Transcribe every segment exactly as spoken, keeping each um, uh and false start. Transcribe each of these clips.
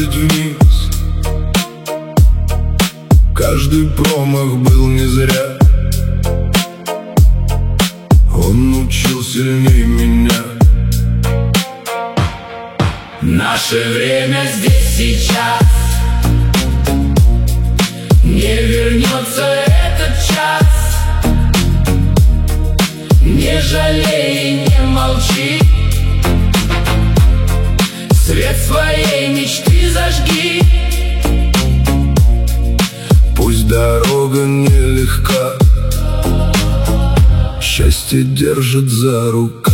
падать вниз. Каждый промах был не зря. Он учил сильней меня. Наше время здесь, сейчас. Не вернется этот час. Не жалей и не молчи. Свет своей мечты зажги. Пусть дорога нелегка, счастье держит за рукав.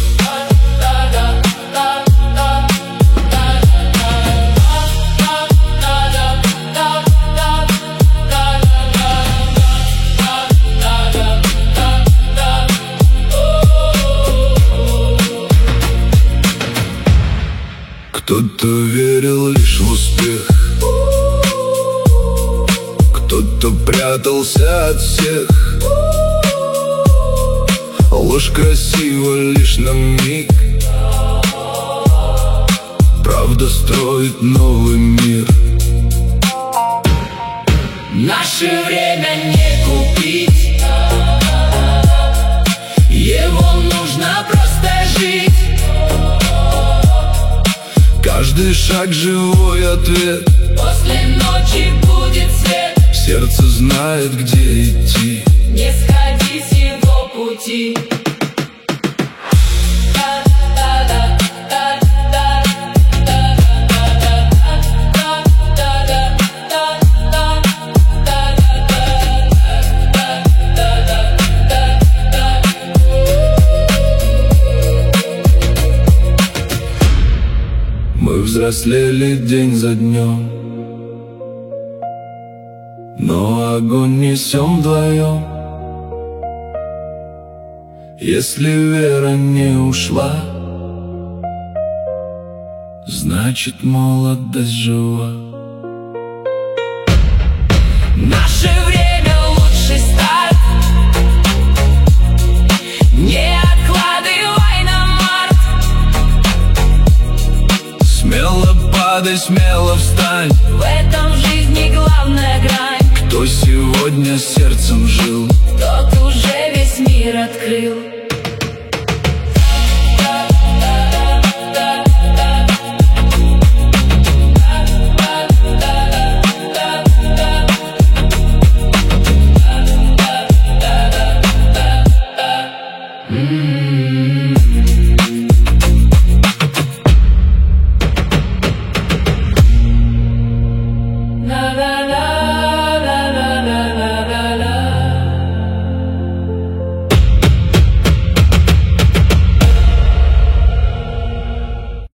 Кто-то верил лишь в успех, кто-то прятался от всех. Ложь красива лишь на миг, правда строит новый мир. Наше время не купить, его нужно просто жить. Каждый шаг живой ответ. После ночи будет свет. Сердце знает, где идти. Не сходи с его пути. Мы взрослели день за днем, но огонь несем вдвоем. Если вера не ушла, значит молодость жива. Наше время лучший старт. Не откладывай на март. Смело падай, смело встань. В этом в жизни главная грань. Кто сегодня сердцем жил, тот уже весь мир открыл.